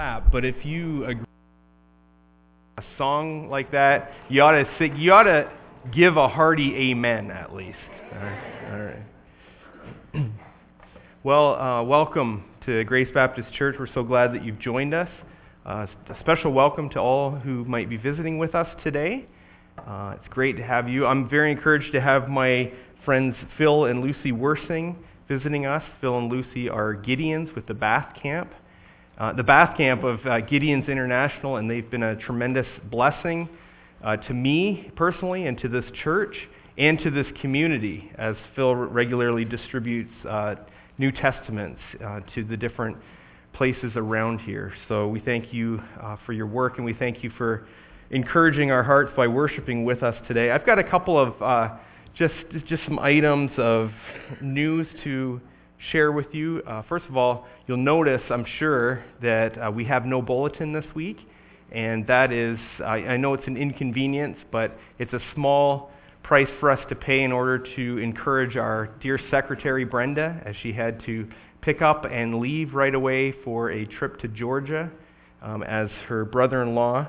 But if you agree with a song like that, you ought to give a hearty amen at least. All right. Well, welcome to Grace Baptist Church. We're so glad that you've joined us. A special welcome to all who might be visiting with us today. It's great to have you. I'm very encouraged to have my friends Phil and Lucy Wersing visiting us. Phil and Lucy are Gideons with the Bath Camp. The Bath Camp of Gideons International, and they've been a tremendous blessing to me personally and to this church and to this community as Phil regularly distributes New Testaments to the different places around here. So we thank you for your work, and we thank you for encouraging our hearts by worshiping with us today. I've got a couple of just some items of news to share with you. First of all, you'll notice, I'm sure, that we have no bulletin this week, and that is, I know it's an inconvenience, but it's a small price for us to pay in order to encourage our dear secretary, Brenda, as she had to pick up and leave right away for a trip to Georgia, as her brother-in-law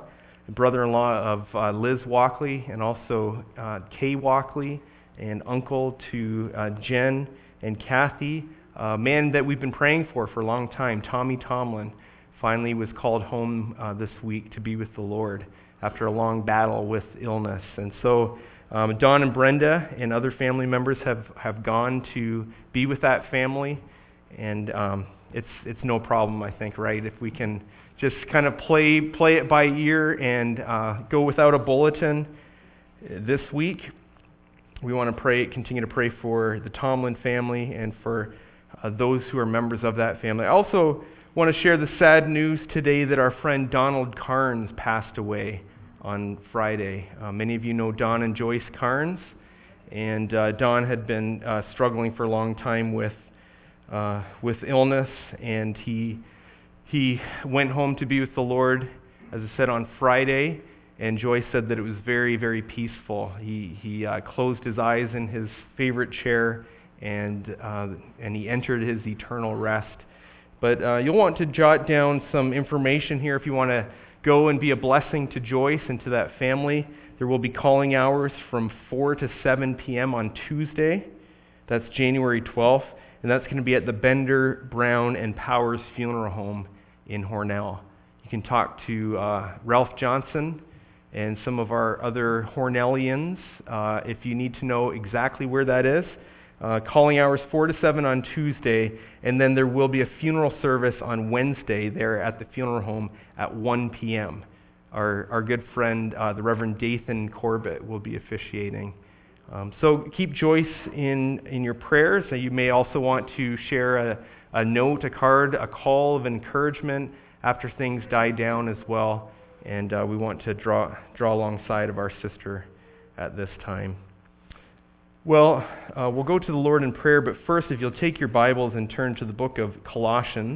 of Liz Walkley, and also Kay Walkley, and uncle to Jen and Kathy. A man that we've been praying for a long time, Tommy Tomlin, finally was called home this week to be with the Lord after a long battle with illness. And so Don and Brenda and other family members have gone to be with that family, and it's no problem, I think, right? If we can just kind of play it by ear and go without a bulletin this week. We want to continue to pray for the Tomlin family and for those who are members of that family. I also want to share the sad news today that our friend Donald Carnes passed away on Friday. Many of you know Don and Joyce Carnes, and Don had been struggling for a long time with illness, and he went home to be with the Lord, as I said, on Friday, and Joyce said that it was very, very peaceful. He closed his eyes in his favorite chair, and he entered his eternal rest. But you'll want to jot down some information here if you want to go and be a blessing to Joyce and to that family. There will be calling hours from 4 to 7 p.m. on Tuesday. That's January 12th, and that's going to be at the Bender, Brown, and Powers Funeral Home in Hornell. You can talk to Ralph Johnson and some of our other Hornellians if you need to know exactly where that is. Calling hours 4 to 7 on Tuesday, and then there will be a funeral service on Wednesday there at the funeral home at 1 p.m. Our good friend, the Reverend Dathan Corbett, will be officiating. So keep Joyce in your prayers. You may also want to share a note, a card, a call of encouragement after things die down as well. And we want to draw alongside of our sister at this time. Well, we'll go to the Lord in prayer, but first, if you'll take your Bibles and turn to the book of Colossians.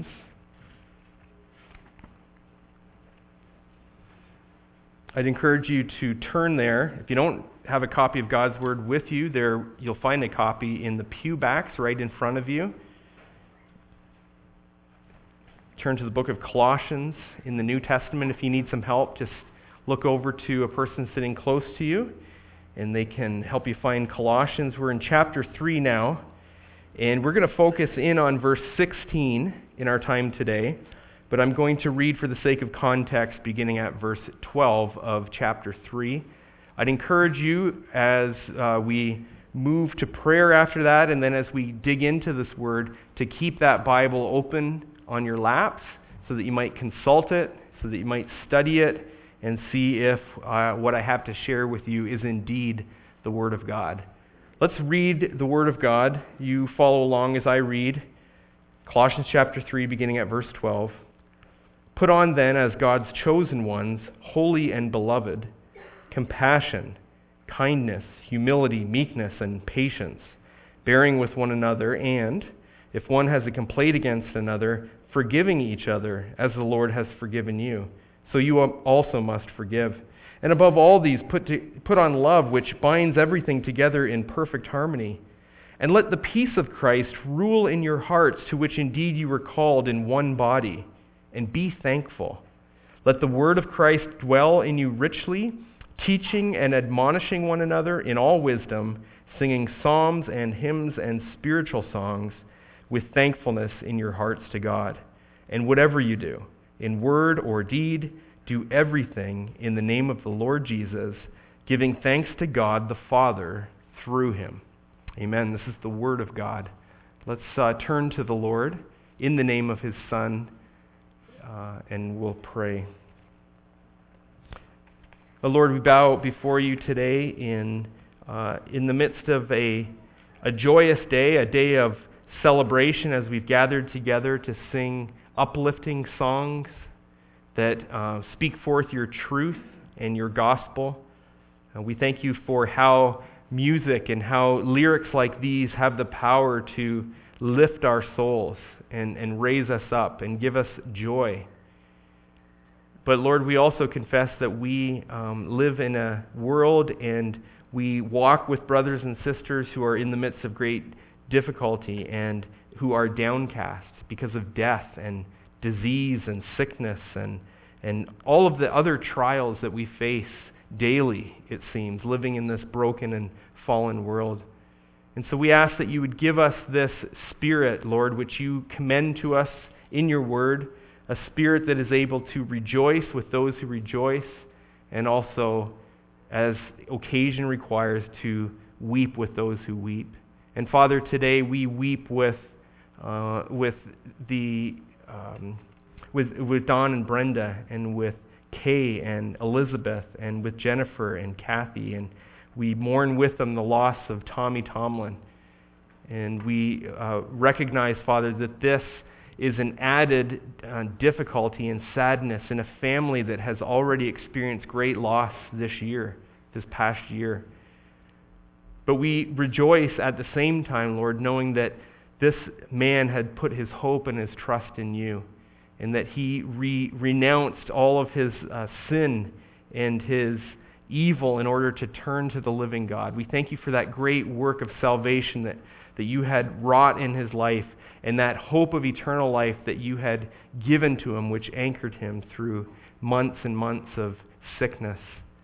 I'd encourage you to turn there. If you don't have a copy of God's Word with you, there you'll find a copy in the pew backs right in front of you. Turn to the book of Colossians in the New Testament. If you need some help, just look over to a person sitting close to you, and they can help you find Colossians. We're in chapter 3 now, and we're going to focus in on verse 16 in our time today, but I'm going to read for the sake of context beginning at verse 12 of chapter 3. I'd encourage you as we move to prayer after that, and then as we dig into this word, to keep that Bible open on your laps so that you might consult it, so that you might study it, and see if what I have to share with you is indeed the Word of God. Let's read the Word of God. You follow along as I read. Colossians chapter 3, beginning at verse 12. Put on then, as God's chosen ones, holy and beloved, compassion, kindness, humility, meekness, and patience, bearing with one another, and, if one has a complaint against another, forgiving each other, as the Lord has forgiven you. So you also must forgive. And above all these, put on love, which binds everything together in perfect harmony. And let the peace of Christ rule in your hearts, to which indeed you were called in one body. and be thankful. Let the word of Christ dwell in you richly, teaching and admonishing one another in all wisdom, singing psalms and hymns and spiritual songs with thankfulness in your hearts to God. And whatever you do, in word or deed, do everything in the name of the Lord Jesus, giving thanks to God the Father through him. Amen. This is the word of God. Let's turn to the Lord in the name of his Son, and we'll pray. Lord, we bow before you today in the midst of a joyous day, a day of celebration as we've gathered together to sing uplifting songs that speak forth your truth and your gospel. We thank you for how music and how lyrics like these have the power to lift our souls and raise us up and give us joy. But Lord, we also confess that we live in a world and we walk with brothers and sisters who are in the midst of great difficulty and who are downcast because of death and disease and sickness and all of the other trials that we face daily, it seems, living in this broken and fallen world. And so we ask that you would give us this spirit, Lord, which you commend to us in your word, a spirit that is able to rejoice with those who rejoice, and also, as occasion requires, to weep with those who weep. And Father, today we weep with Don and Brenda, and with Kay and Elizabeth, and with Jennifer and Kathy, and we mourn with them the loss of Tommy Tomlin. And we recognize, Father, that this is an added difficulty and sadness in a family that has already experienced great loss this past year. But we rejoice at the same time, Lord, knowing that this man had put his hope and his trust in you, and that he renounced all of his sin and his evil in order to turn to the living God. We thank you for that great work of salvation that you had wrought in his life, and that hope of eternal life that you had given to him, which anchored him through months and months of sickness.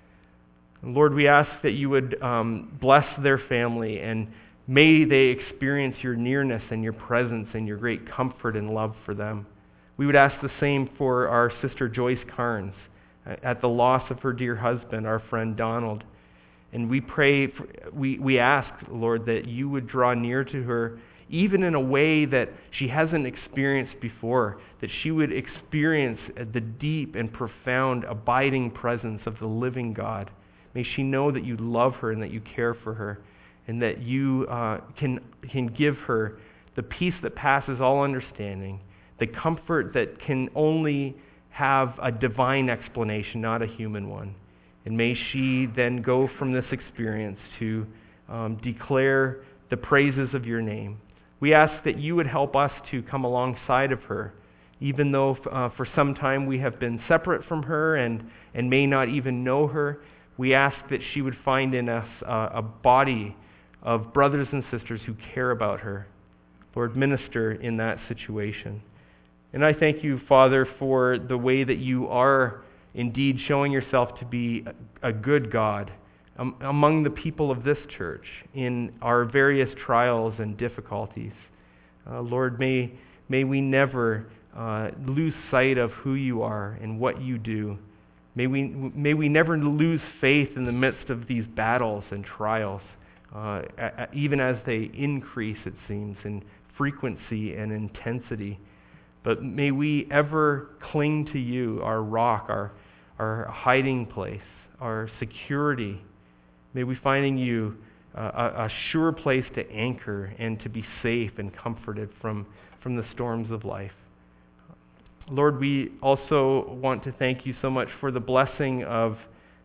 And Lord, we ask that you would bless their family, and may they experience your nearness and your presence and your great comfort and love for them. We would ask the same for our sister Joyce Carnes at the loss of her dear husband, our friend Donald. And we pray, we ask, Lord, that you would draw near to her, even in a way that she hasn't experienced before, that she would experience the deep and profound abiding presence of the living God. May she know that you love her and that you care for her, and that you can give her the peace that passes all understanding, the comfort that can only have a divine explanation, not a human one. And may she then go from this experience to declare the praises of your name. We ask that you would help us to come alongside of her, even though for some time we have been separate from her and may not even know her. We ask that she would find in us a body of brothers and sisters who care about her. Lord, minister in that situation. And I thank you, Father, for the way that you are indeed showing yourself to be a good God among the people of this church in our various trials and difficulties. Lord, may we never lose sight of who you are and what you do. May we never lose faith in the midst of these battles and trials, even as they increase, it seems, in frequency and intensity. But may we ever cling to you, our rock, our hiding place, our security. May we find in you a sure place to anchor and to be safe and comforted from the storms of life. Lord, we also want to thank you so much for the blessing of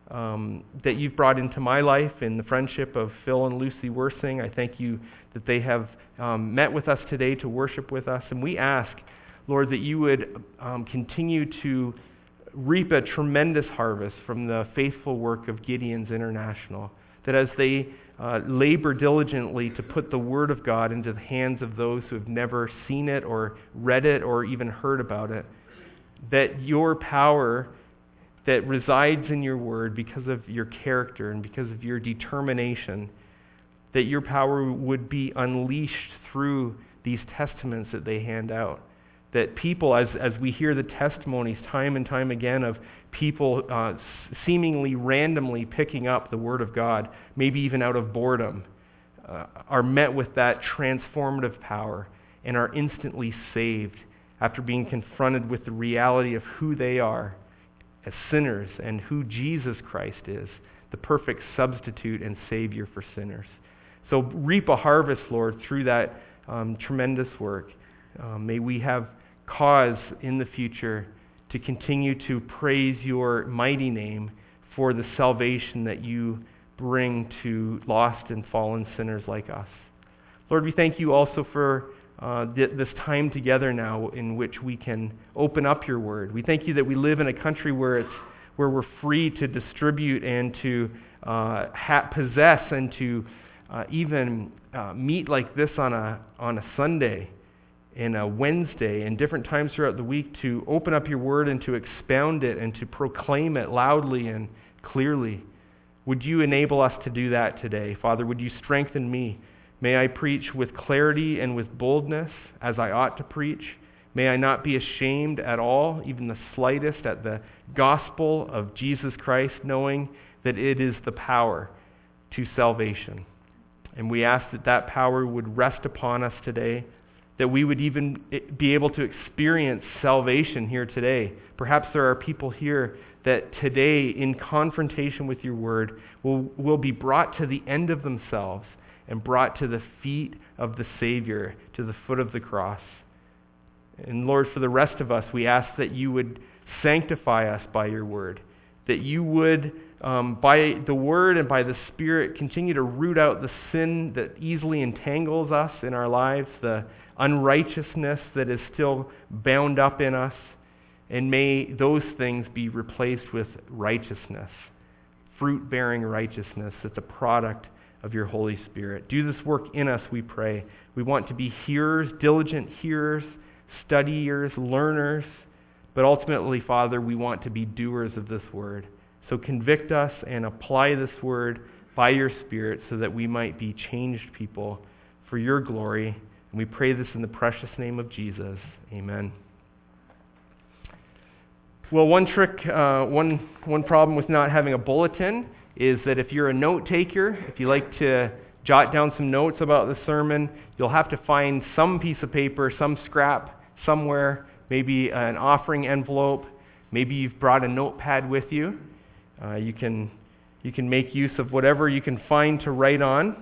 that you've brought into my life in the friendship of Phil and Lucy Worsing. I thank you that they have met with us today to worship with us. And we ask, Lord, that you would continue to reap a tremendous harvest from the faithful work of Gideon's International, that as they labor diligently to put the Word of God into the hands of those who have never seen it or read it or even heard about it, that your power that resides in your word because of your character and because of your determination, that your power would be unleashed through these testaments that they hand out. That people, as we hear the testimonies time and time again of people seemingly randomly picking up the Word of God, maybe even out of boredom, are met with that transformative power and are instantly saved after being confronted with the reality of who they are as sinners and who Jesus Christ is, the perfect substitute and Savior for sinners. So reap a harvest, Lord, through that tremendous work. May we have cause in the future to continue to praise your mighty name for the salvation that you bring to lost and fallen sinners like us. Lord, we thank you also for this time together now in which we can open up your word. We thank you that we live in a country where we're free to distribute and to possess and to even meet like this on a Sunday and a Wednesday and different times throughout the week to open up your word and to expound it and to proclaim it loudly and clearly. Would you enable us to do that today? Father, would you strengthen me? May I preach with clarity and with boldness as I ought to preach. May I not be ashamed at all, even the slightest, at the gospel of Jesus Christ, knowing that it is the power to salvation. And we ask that that power would rest upon us today, that we would even be able to experience salvation here today. Perhaps there are people here that today, in confrontation with your word, will be brought to the end of themselves and brought to the feet of the Savior, to the foot of the cross. And Lord, for the rest of us, we ask that you would sanctify us by your word, that you would, by the word and by the Spirit, continue to root out the sin that easily entangles us in our lives, the unrighteousness that is still bound up in us, and may those things be replaced with righteousness, fruit-bearing righteousness that's a product of your Holy Spirit. Do this work in us, we pray. We want to be hearers, diligent hearers, studiers, learners, but ultimately, Father, we want to be doers of this word. So convict us and apply this word by your Spirit so that we might be changed people for your glory. And we pray this in the precious name of Jesus. Amen. Well, one problem with not having a bulletin is that if you're a note taker, if you like to jot down some notes about the sermon, you'll have to find some piece of paper, some scrap somewhere, maybe an offering envelope. Maybe you've brought a notepad with you. You can make use of whatever you can find to write on.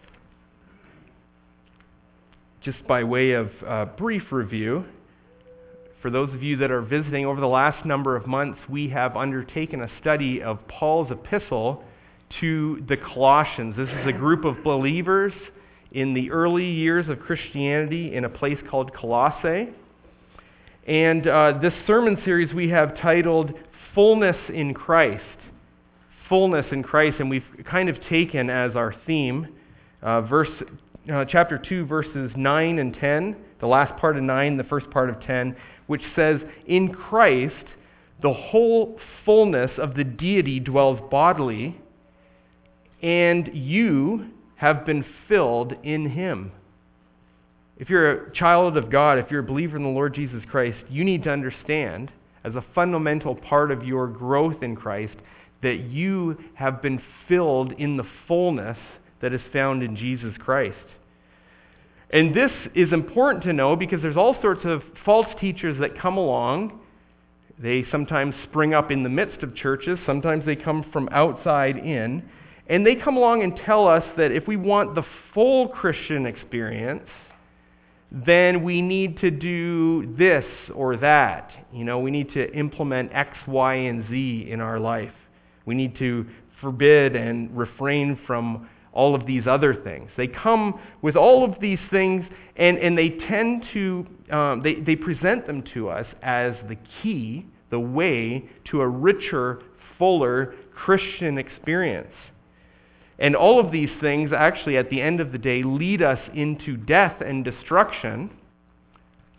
Just by way of brief review, for those of you that are visiting, over the last number of months, we have undertaken a study of Paul's epistle to the Colossians. This is a group of believers in the early years of Christianity in a place called Colossae. And this sermon series we have titled Fullness in Christ. Fullness in Christ, and we've kind of taken as our theme chapter 2, verses 9 and 10, the last part of 9, the first part of 10, which says, in Christ, the whole fullness of the deity dwells bodily, and you have been filled in him. If you're a child of God, if you're a believer in the Lord Jesus Christ, you need to understand, as a fundamental part of your growth in Christ, that you have been filled in the fullness that is found in Jesus Christ. And this is important to know because there's all sorts of false teachers that come along. They sometimes spring up in the midst of churches. Sometimes they come from outside in. And they come along and tell us that if we want the full Christian experience, then we need to do this or that. We need to implement X, Y, and Z in our life. We need to forbid and refrain from all of these other things. They come with all of these things, and they tend to, they present them to us as the key, the way to a richer, fuller Christian experience. And all of these things actually, at the end of the day, lead us into death and destruction.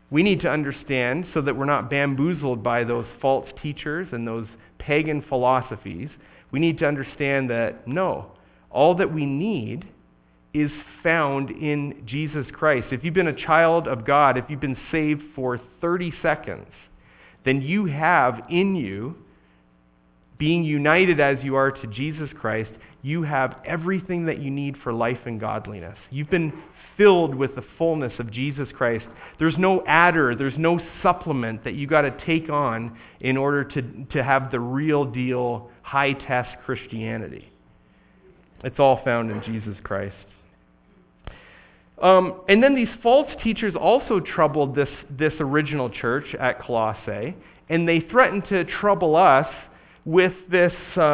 We need to understand, so that we're not bamboozled by those false teachers and those pagan philosophies, we need to understand that, no, all that we need is found in Jesus Christ. If you've been a child of God, if you've been saved for 30 seconds, then you have in you, being united as you are to Jesus Christ, you have everything that you need for life and godliness. You've been filled with the fullness of Jesus Christ. There's no adder, there's no supplement that you got to take on in order to have the real deal, high-test Christianity. It's all found in Jesus Christ. And then these false teachers also troubled this original church at Colossae, and they threatened to trouble us with this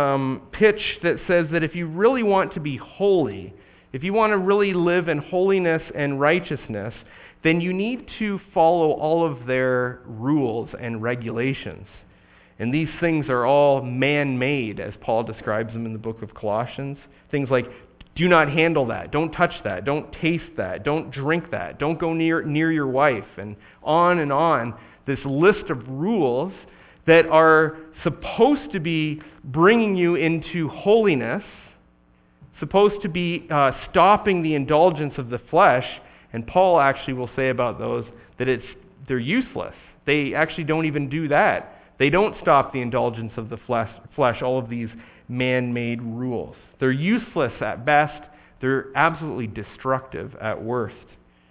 pitch that says that if you really want to be holy, if you want to really live in holiness and righteousness, then you need to follow all of their rules and regulations. And these things are all man-made, as Paul describes them in the book of Colossians. Things like, do not handle that, don't touch that, don't taste that, don't drink that, don't go near your wife, and on, this list of rules that are supposed to be bringing you into holiness, supposed to be stopping the indulgence of the flesh. And Paul actually will say about those that they're useless. They actually don't even do that. They don't stop the indulgence of the flesh, all of these man-made rules. They're useless at best. They're absolutely destructive at worst.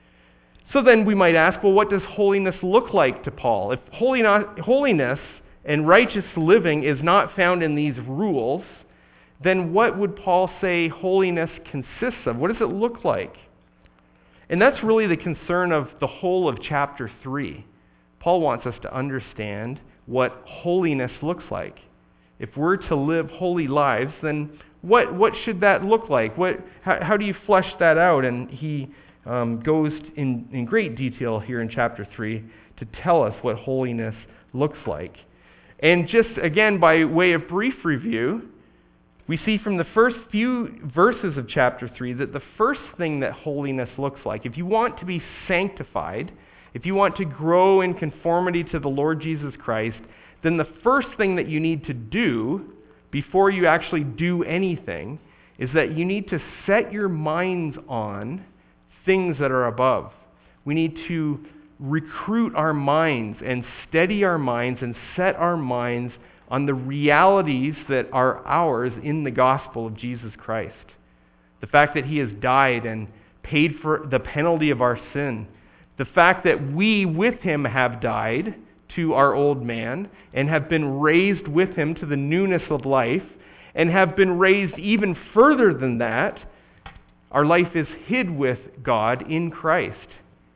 So then we might ask, well, what does holiness look like to Paul? If holiness and righteous living is not found in these rules, then what would Paul say holiness consists of? What does it look like? And that's really the concern of the whole of chapter 3. Paul wants us to understand what holiness looks like. If we're to live holy lives, then what should that look like? How do you flesh that out? And he goes in great detail here in chapter 3 to tell us what holiness looks like. And just again, by way of brief review, we see from the first few verses of chapter 3 that the first thing that holiness looks like, if you want to be sanctified, if you want to grow in conformity to the Lord Jesus Christ, then the first thing that you need to do before you actually do anything is that you need to set your minds on things that are above. We need to recruit our minds and steady our minds and set our minds on the realities that are ours in the gospel of Jesus Christ. The fact that he has died and paid for the penalty of our sin. The fact that we with him have died to our old man and have been raised with him to the newness of life and have been raised even further than that. Our life is hid with God in Christ.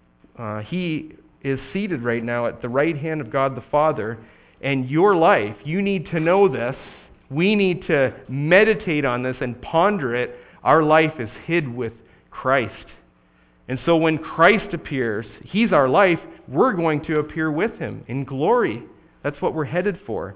He is seated right now at the right hand of God the Father, and your life, you need to know this. We need to meditate on this and ponder it. Our life is hid with Christ. And so when Christ appears, he's our life, we're going to appear with him in glory. That's what we're headed for.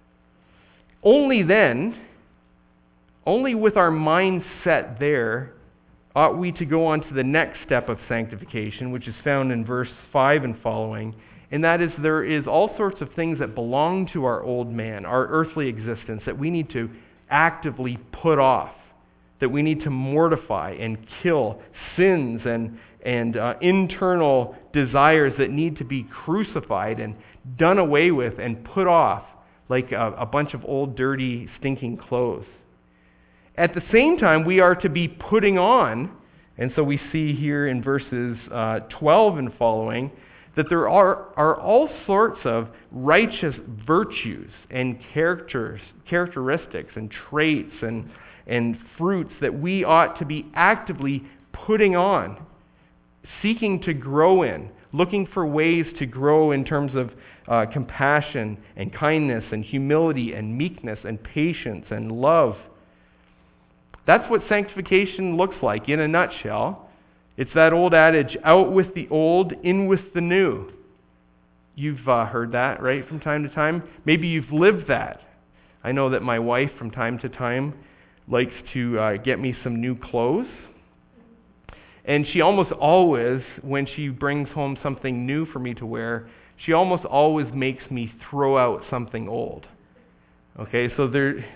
Only then, only with our minds set there, ought we to go on to the next step of sanctification, which is found in verse 5 and following, and that is there is all sorts of things that belong to our old man, our earthly existence, that we need to actively put off, that we need to mortify and kill, sins and internal desires that need to be crucified and done away with and put off like a bunch of old, dirty, stinking clothes. At the same time, we are to be putting on, and so we see here in verses 12 and following, that there are all sorts of righteous virtues and characteristics and traits and fruits that we ought to be actively putting on, seeking to grow in, looking for ways to grow in terms of compassion and kindness and humility and meekness and patience and love. That's what sanctification looks like in a nutshell. It's that old adage, out with the old, in with the new. You've heard that, right, from time to time? Maybe you've lived that. I know that my wife, from time to time, likes to get me some new clothes. And she almost always, when she brings home something new for me to wear, she almost always makes me throw out something old. Okay, so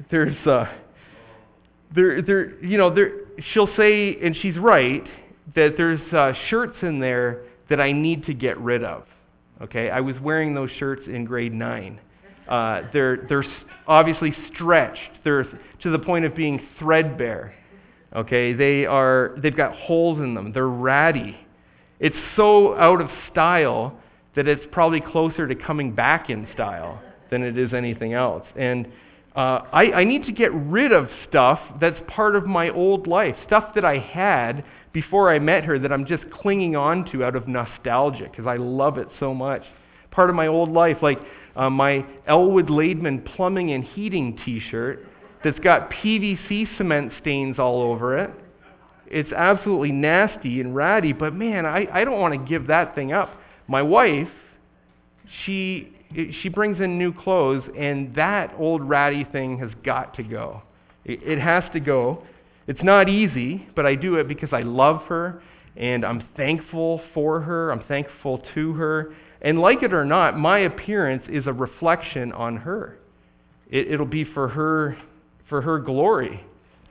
she'll say, and she's right, that there's shirts in there that I need to get rid of. Okay, I was wearing those shirts in grade 9. They're obviously stretched. They're to the point of being threadbare. Okay, they've got holes in them. They're ratty. It's so out of style that it's probably closer to coming back in style than it is anything else. And I need to get rid of stuff that's part of my old life, stuff that I had before I met her that I'm just clinging on to out of nostalgia because I love it so much. Part of my old life, like my Elwood Laidman plumbing and heating t-shirt that's got PVC cement stains all over it. It's absolutely nasty and ratty, but man, I don't want to give that thing up. My wife, she brings in new clothes, and that old ratty thing has got to go. It has to go. It's not easy, but I do it because I love her, and I'm thankful for her. I'm thankful to her. And like it or not, my appearance is a reflection on her. It'll be for her glory.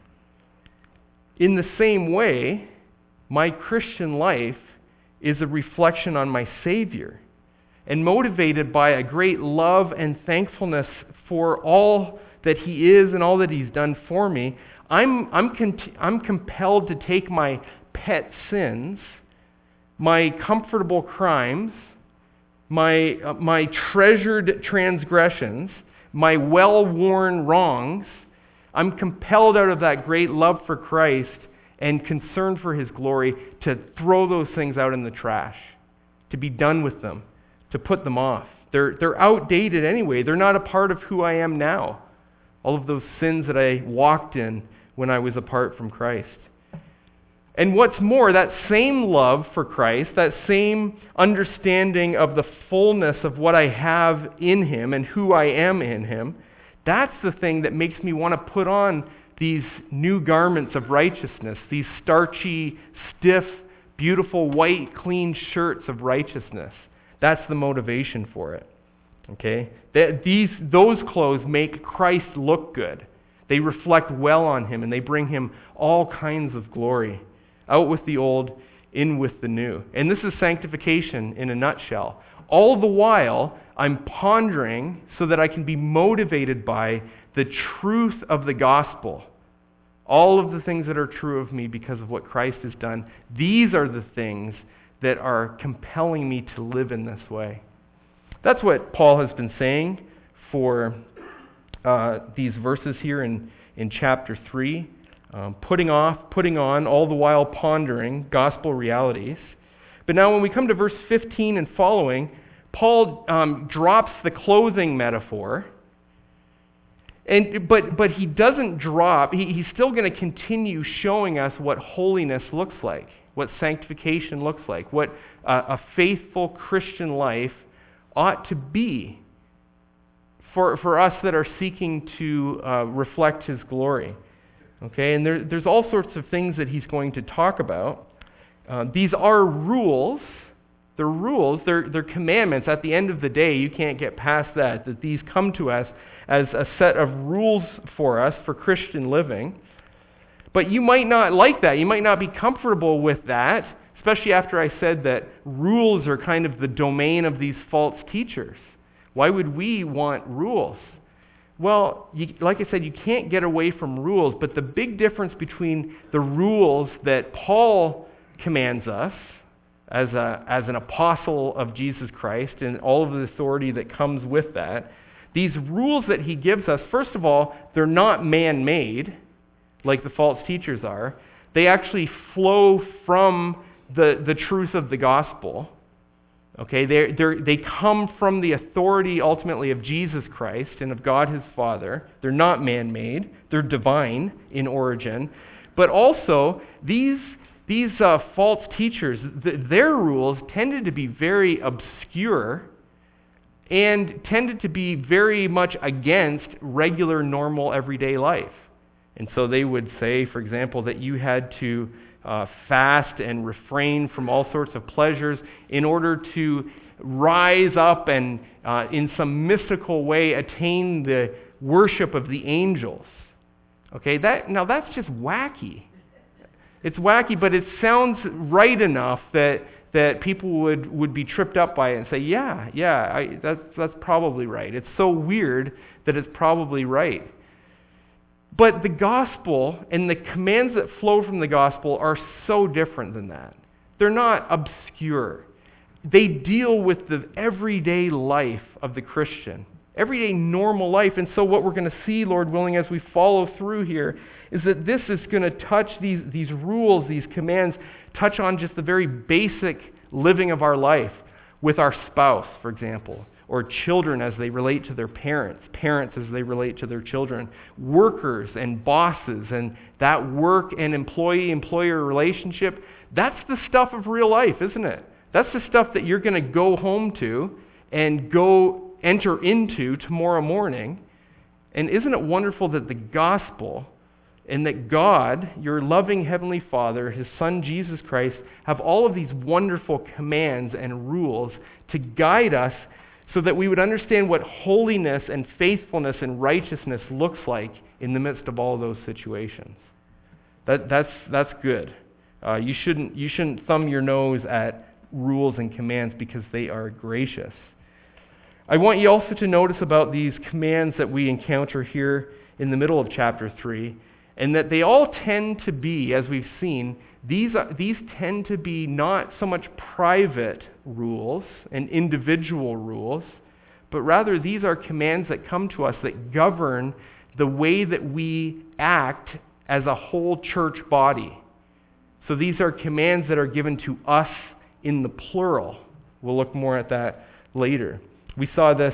In the same way, my Christian life is a reflection on my Savior, and motivated by a great love and thankfulness for all that He is and all that He's done for me. I'm compelled to take my pet sins, my comfortable crimes, my treasured transgressions, my well-worn wrongs. I'm compelled out of that great love for Christ and concern for His glory to throw those things out in the trash, to be done with them, to put them off. They're outdated anyway. They're not a part of who I am now. All of those sins that I walked in when I was apart from Christ. And what's more, that same love for Christ, that same understanding of the fullness of what I have in Him and who I am in Him, that's the thing that makes me want to put on these new garments of righteousness, these starchy, stiff, beautiful, white, clean shirts of righteousness. That's the motivation for it. Okay? Those clothes make Christ look good. They reflect well on Him, and they bring Him all kinds of glory. Out with the old, in with the new. And this is sanctification in a nutshell. All the while, I'm pondering so that I can be motivated by the truth of the gospel. All of the things that are true of me because of what Christ has done, these are the things that are compelling me to live in this way. That's what Paul has been saying for these verses here in chapter 3. Putting off, putting on, all the while pondering gospel realities. But now when we come to verse 15 and following, Paul drops the clothing metaphor. But he doesn't drop. He's still going to continue showing us what holiness looks like, what sanctification looks like, what a faithful Christian life ought to be for us that are seeking to reflect His glory. Okay, and there's all sorts of things that he's going to talk about. These are rules. They're rules. They're commandments. At the end of the day, you can't get past that these come to us as a set of rules for us for Christian living. But you might not like that. You might not be comfortable with that, especially after I said that rules are kind of the domain of these false teachers. Why would we want rules? Well, like I said, you can't get away from rules, but the big difference between the rules that Paul commands us as an apostle of Jesus Christ and all of the authority that comes with that, these rules that he gives us, first of all, they're not man-made like the false teachers are. They actually flow from the truth of the gospel. Okay, they come from the authority ultimately of Jesus Christ and of God His Father. They're not man-made. They're divine in origin. But also, these false teachers, their rules tended to be very obscure and tended to be very much against regular, normal, everyday life. And so they would say, for example, that you had to fast and refrain from all sorts of pleasures in order to rise up and in some mystical way attain the worship of the angels. Okay, now that's just wacky. It's wacky, but it sounds right enough that people would be tripped up by it and say, that's probably right. It's so weird that it's probably right. But the gospel and the commands that flow from the gospel are so different than that. They're not obscure. They deal with the everyday life of the Christian, everyday normal life. And so what we're going to see, Lord willing, as we follow through here, is that this is going to touch these rules, these commands, touch on just the very basic living of our life with our spouse, for example, or children as they relate to their parents, parents as they relate to their children, workers and bosses, and that work and employee-employer relationship. That's the stuff of real life, isn't it? That's the stuff that you're going to go home to and go enter into tomorrow morning. And isn't it wonderful that the gospel and that God, your loving Heavenly Father, His Son Jesus Christ, have all of these wonderful commands and rules to guide us so that we would understand what holiness and faithfulness and righteousness looks like in the midst of all of those situations. That's good. You shouldn't thumb your nose at rules and commands because they are gracious. I want you also to notice about these commands that we encounter here in the middle of chapter 3, and that they all tend to be, as we've seen, these tend to be not so much private rules and individual rules, but rather these are commands that come to us that govern the way that we act as a whole church body. So these are commands that are given to us in the plural. We'll look more at that later. We saw this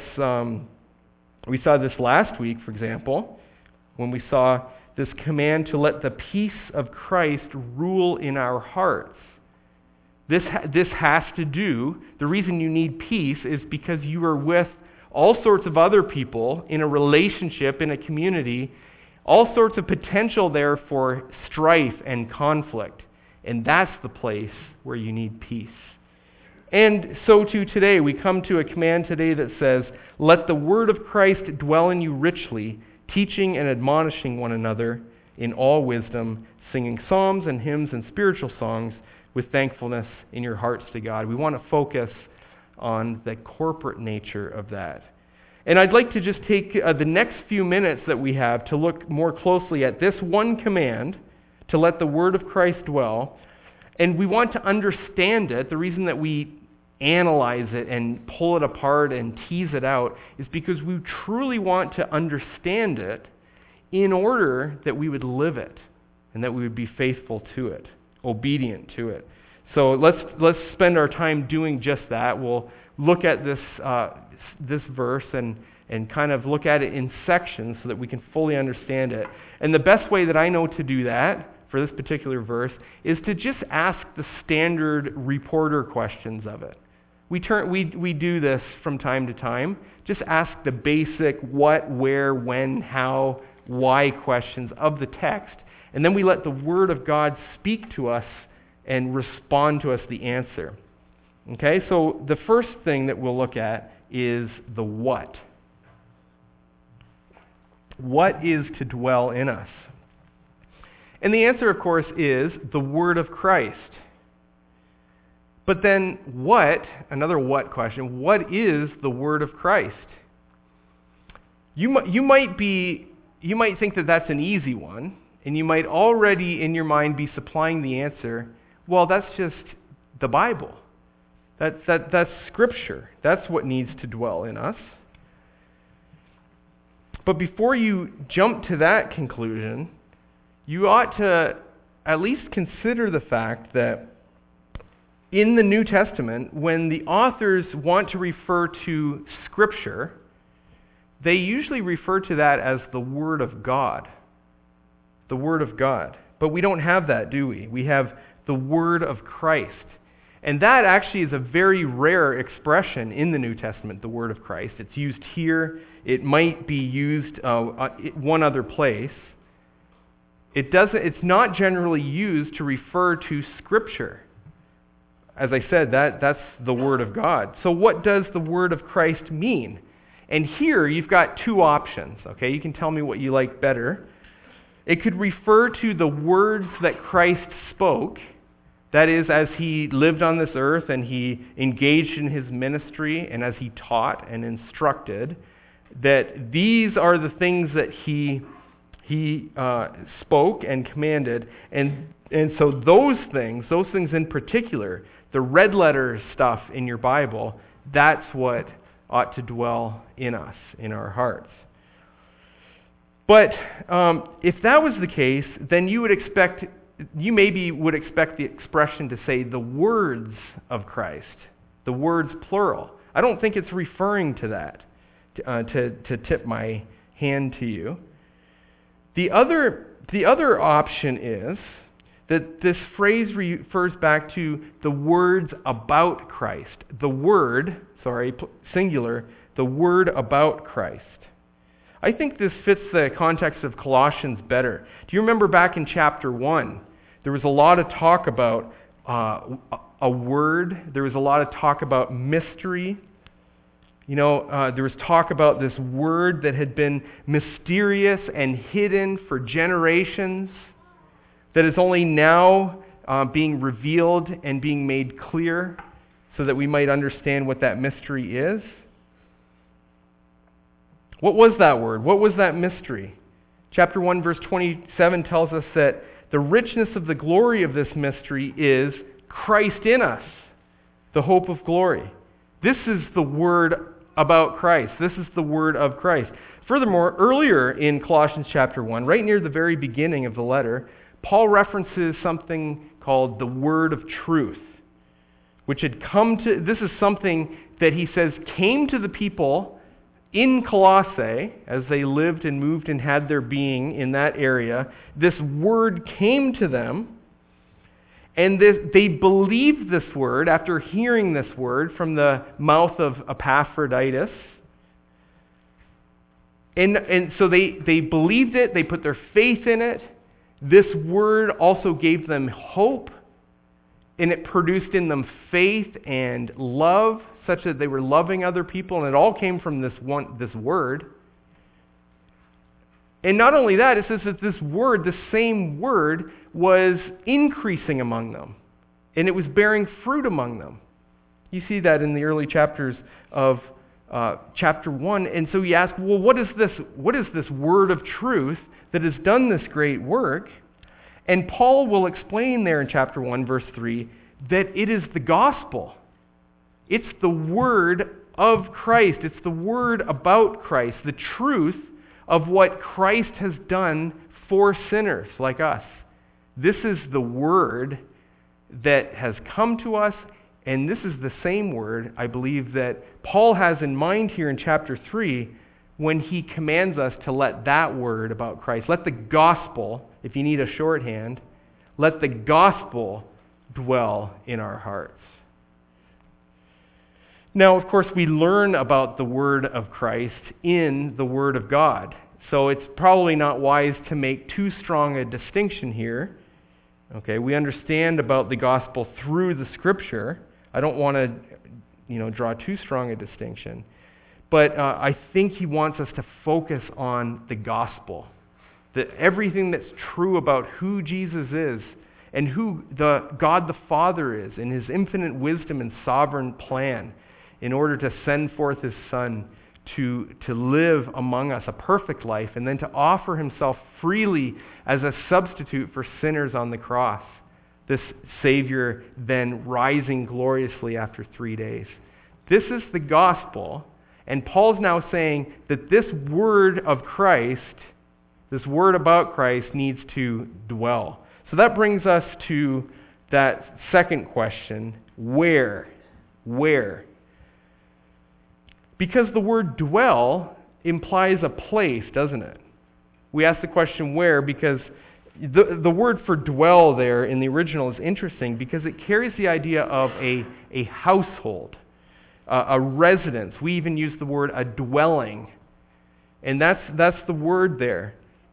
last week, for example, when we saw this command to let the peace of Christ rule in our hearts. This has to do, the reason you need peace is because you are with all sorts of other people in a relationship, in a community, all sorts of potential there for strife and conflict. And that's the place where you need peace. And so too today, we come to a command today that says, let the word of Christ dwell in you richly, teaching and admonishing one another in all wisdom, singing psalms and hymns and spiritual songs with thankfulness in your hearts to God. We want to focus on the corporate nature of that. And I'd like to just take the next few minutes that we have to look more closely at this one command, to let the word of Christ dwell. And we want to understand it. The reason that we analyze it and pull it apart and tease it out is because we truly want to understand it in order that we would live it and that we would be faithful to it, obedient to it. So let's spend our time doing just that. We'll look at this verse and kind of look at it in sections so that we can fully understand it. And the best way that I know to do that for this particular verse is to just ask the standard reporter questions of it. We do this from time to time. Just ask the basic what, where, when, how, why questions of the text, and then we let the Word of God speak to us and respond to us the answer. Okay, so the first thing that we'll look at is the what. What is to dwell in us? And the answer, of course, is the Word of Christ. But then what, another what question, what is the Word of Christ? You might think that that's an easy one, and you might already in your mind be supplying the answer, well, that's just the Bible. That's Scripture. That's what needs to dwell in us. But before you jump to that conclusion, you ought to at least consider the fact that in the New Testament, when the authors want to refer to Scripture, they usually refer to that as the Word of God. The Word of God. But we don't have that, do we? We have the Word of Christ. And that actually is a very rare expression in the New Testament, the Word of Christ. It's used here. It might be used one other place. It's not generally used to refer to Scripture. As I said, that's the Word of God. So what does the Word of Christ mean? And here you've got two options, okay? You can tell me what you like better. It could refer to the words that Christ spoke, that is, as he lived on this earth and he engaged in his ministry and as he taught and instructed, that these are the things that he spoke and commanded. And so those things in particular, the red letter stuff in your Bible, that's what ought to dwell in us, in our hearts. But if that was the case, then you maybe would expect the expression to say the words of Christ, the words plural. I don't think it's referring to that, to tip my hand to you. The other option is that this phrase refers back to the words about Christ. Singular, the word about Christ. I think this fits the context of Colossians better. Do you remember back in chapter 1, there was a lot of talk about a word. There was a lot of talk about mystery. There was talk about this word that had been mysterious and hidden for generations, that is only now being revealed and being made clear so that we might understand what that mystery is. What was that word? What was that mystery? Chapter 1, verse 27 tells us that the richness of the glory of this mystery is Christ in us, the hope of glory. This is the word about Christ. This is the word of Christ. Furthermore, earlier in Colossians chapter 1, right near the very beginning of the letter, Paul references something called the word of truth, which had come to, this is something that he says came to the people in Colossae, as they lived and moved and had their being in that area. This word came to them, and they believed this word after hearing this word from the mouth of Epaphroditus. And so they believed it, they put their faith in it. This word also gave them hope, and it produced in them faith and love, such that they were loving other people, and it all came from this word. And not only that, it says that this word, the same word, was increasing among them, and it was bearing fruit among them. You see that in the early chapters of chapter 1. And so you ask, well, what is this word of truth that has done this great work? And Paul will explain there in chapter 1, verse 3, that it is the gospel. It's the word of Christ. It's the word about Christ, the truth of what Christ has done for sinners like us. This is the word that has come to us, and this is the same word, I believe, that Paul has in mind here in chapter 3 when he commands us to let that word about Christ, let the gospel, if you need a shorthand, let the gospel dwell in our hearts. Now, of course, we learn about the word of Christ in the Word of God. So it's probably not wise to make too strong a distinction here. Okay, we understand about the gospel through the Scripture. I don't want to, draw too strong a distinction. But I think he wants us to focus on the gospel. That everything that's true about who Jesus is and who God the Father is in his infinite wisdom and sovereign plan in order to send forth his Son to live among us a perfect life and then to offer himself freely as a substitute for sinners on the cross. This Savior then rising gloriously after 3 days. This is the gospel, and Paul's now saying that this word of Christ, this word about Christ, needs to dwell. So that brings us to that second question, where? Where? Because the word dwell implies a place, doesn't it? We ask the question where because the word for dwell there in the original is interesting because it carries the idea of a household, a residence. We even use the word a dwelling. And that's the word there.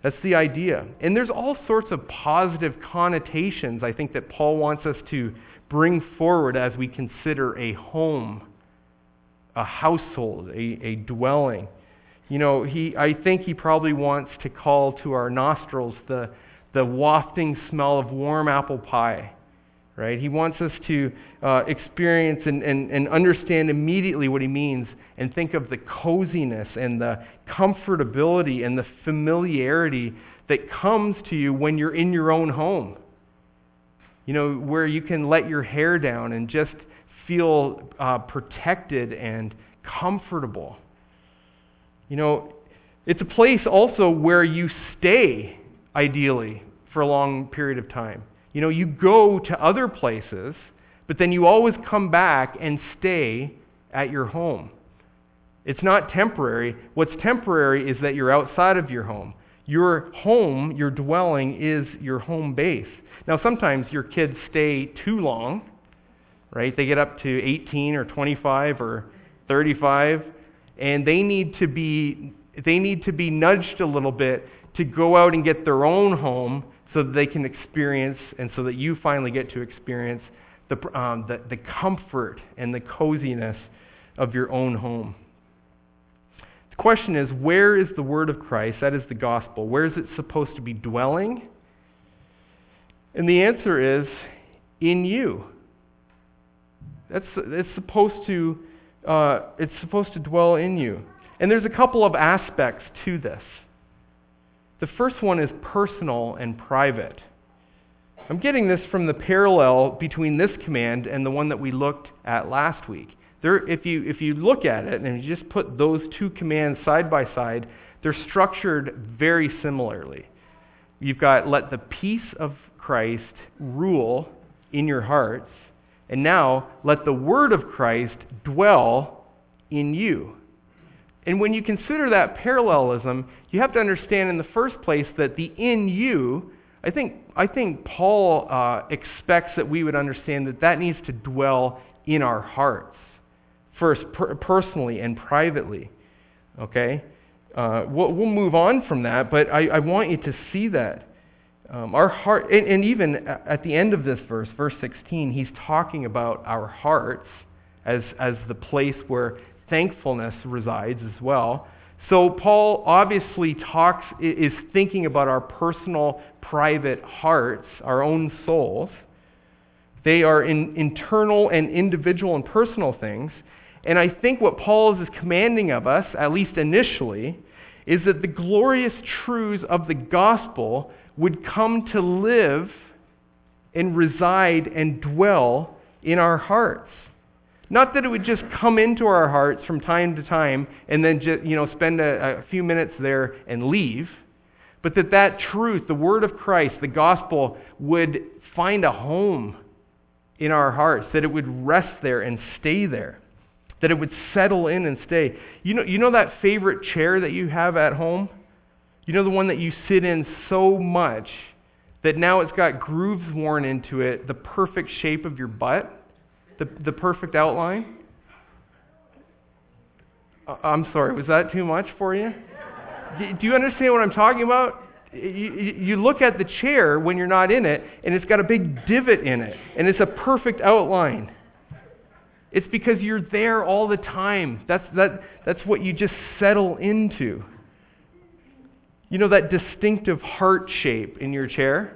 That's the idea. And there's all sorts of positive connotations, I think, that Paul wants us to bring forward as we consider a home, a household, a dwelling. I think he probably wants to call to our nostrils the wafting smell of warm apple pie, right? He wants us to experience and understand immediately what he means and think of the coziness and the comfortability and the familiarity that comes to you when you're in your own home. Where you can let your hair down and just feel protected and comfortable. It's a place also where you stay, ideally, for a long period of time. You go to other places, but then you always come back and stay at your home. It's not temporary. What's temporary is that you're outside of your home. Your home, your dwelling, is your home base. Now, sometimes your kids stay too long, right? They get up to 18 or 25 or 35, and they need to be nudged a little bit to go out and get their own home so that they can experience, and so that you finally get to experience the comfort and the coziness of your own home. The question is, where is the word of Christ? That is the gospel. Where is it supposed to be dwelling? And the answer is, in you. It's supposed to dwell in you. And there's a couple of aspects to this. The first one is personal and private. I'm getting this from the parallel between this command and the one that we looked at last week. If you look at it and you just put those two commands side by side, they're structured very similarly. You've got, let the peace of Christ rule in your hearts, and now let the word of Christ dwell in you. And when you consider that parallelism, you have to understand in the first place that the in you, I think Paul expects that we would understand that needs to dwell in our hearts. First, personally and privately, okay? We'll move on from that, but I want you to see that. Our heart, and even at the end of this verse 16, he's talking about our hearts as the place where thankfulness resides as well. So Paul obviously is thinking about our personal, private hearts, our own souls. They are internal and individual and personal things. And I think what Paul is commanding of us, at least initially, is that the glorious truths of the gospel would come to live and reside and dwell in our hearts. Not that it would just come into our hearts from time to time and then just, spend a few minutes there and leave, but that truth, the word of Christ, the gospel, would find a home in our hearts, that it would rest there and stay there, that it would settle in and stay. You know that favorite chair that you have at home? The one that you sit in so much that now it's got grooves worn into it, the perfect shape of your butt, the perfect outline? I'm sorry, was that too much for you? Do you understand what I'm talking about? You look at the chair when you're not in it, and it's got a big divot in it, and it's a perfect outline. It's because you're there all the time. That's what you just settle into. That distinctive heart shape in your chair?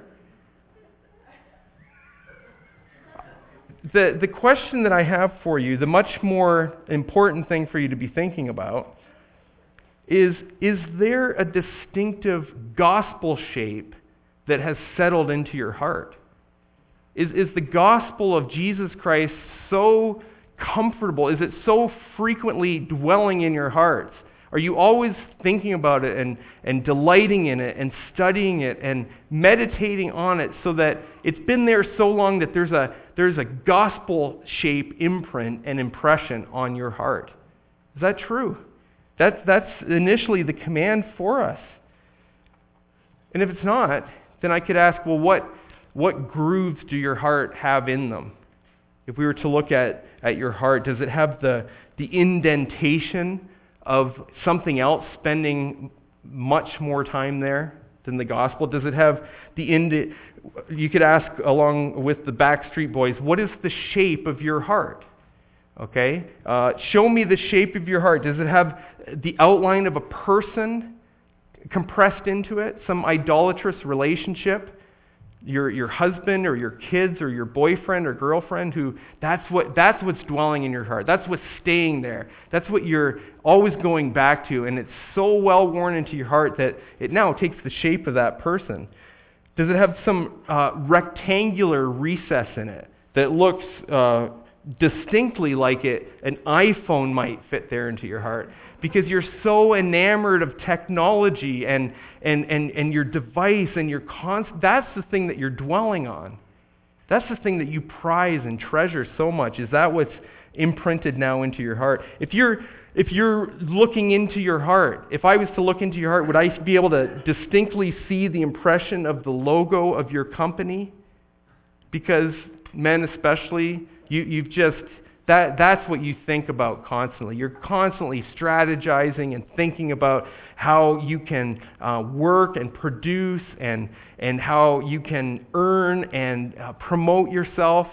The question that I have for you, the much more important thing for you to be thinking about, is there a distinctive gospel shape that has settled into your heart? Is the gospel of Jesus Christ so comfortable? Is it so frequently dwelling in your hearts? Are you always thinking about it and delighting in it and studying it and meditating on it so that it's been there so long that there's a gospel shape imprint and impression on your heart? Is that true? That's initially the command for us. And if it's not, then I could ask, well, what grooves do your heart have in them? If we were to look at your heart, does it have the indentation of something else spending much more time there than the gospel? Does it have you could ask along with the Backstreet Boys, what is the shape of your heart? Okay? Show me the shape of your heart. Does it have the outline of a person compressed into it? Some idolatrous relationship? Your husband or your kids or your boyfriend or girlfriend that's what's dwelling in your heart. That's what's staying there. That's what you're always going back to, and it's so well worn into your heart that it now takes the shape of that person. Does it have some rectangular recess in it that looks distinctly like an iPhone might fit there into your heart? Because you're so enamored of technology and your device and that's the thing that you're dwelling on. That's the thing that you prize and treasure so much. Is that what's imprinted now into your heart? If you're looking into your heart, if I was to look into your heart, would I be able to distinctly see the impression of the logo of your company? Because men especially, you've just... That's what you think about constantly. You're constantly strategizing and thinking about how you can work and produce and how you can earn and promote yourself.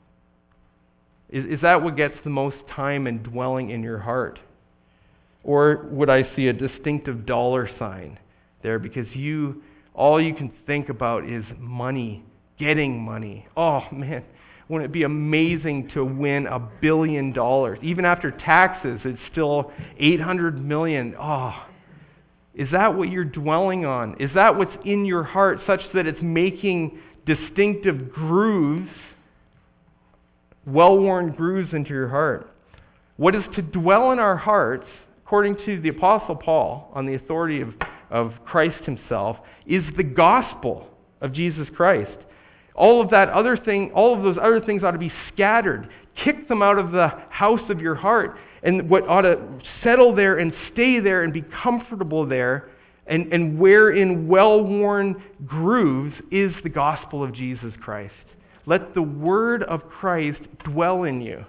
Is that what gets the most time and dwelling in your heart? Or would I see a distinctive dollar sign there because all you can think about is money, getting money. Oh man. Wouldn't it be amazing to win $1 billion? Even after taxes, it's still $800 million. Oh, is that what you're dwelling on? Is that what's in your heart such that it's making distinctive grooves, well-worn grooves into your heart? What is to dwell in our hearts, according to the Apostle Paul, on the authority of Christ himself, is the gospel of Jesus Christ. All of those other things ought to be scattered. Kick them out of the house of your heart. And what ought to settle there and stay there and be comfortable there and wear in well-worn grooves is the gospel of Jesus Christ. Let the word of Christ dwell in you.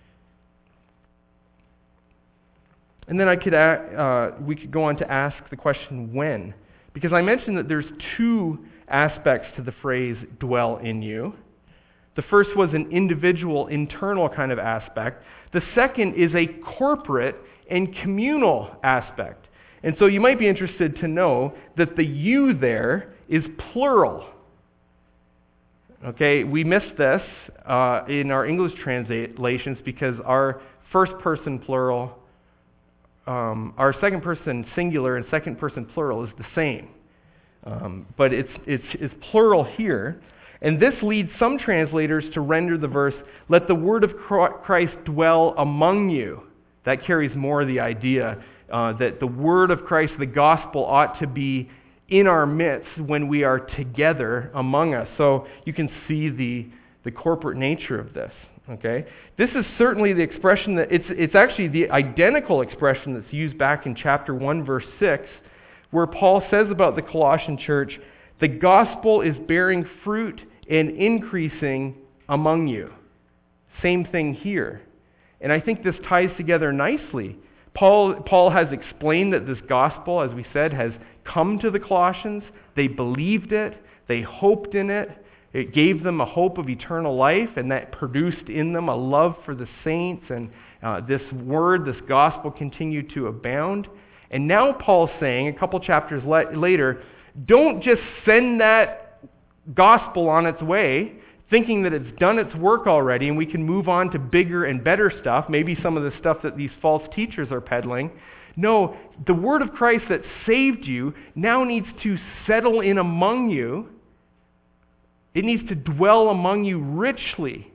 And then we could go on to ask the question, when? Because I mentioned that there's two aspects to the phrase dwell in you. The first was an individual, internal kind of aspect. The second is a corporate and communal aspect. And so you might be interested to know that the you there is plural. Okay, we missed this in our English translations because our first person plural, our second person singular and second person plural is the same. But it's plural here. And this leads some translators to render the verse, let the word of Christ dwell among you. That carries more of the idea that the word of Christ, the gospel, ought to be in our midst when we are together among us. So you can see the corporate nature of this. Okay? This is certainly the expression that, it's actually the identical expression that's used back in chapter 1, verse 6, where Paul says about the Colossian church, the gospel is bearing fruit and increasing among you. Same thing here. And I think this ties together nicely. Paul has explained that this gospel, as we said, has come to the Colossians. They believed it. They hoped in it. It gave them a hope of eternal life, and that produced in them a love for the saints. And this word, this gospel, continued to abound. And now Paul's saying, a couple chapters later, don't just send that gospel on its way, thinking that it's done its work already and we can move on to bigger and better stuff, maybe some of the stuff that these false teachers are peddling. No, the word of Christ that saved you now needs to settle in among you. It needs to dwell among you richly,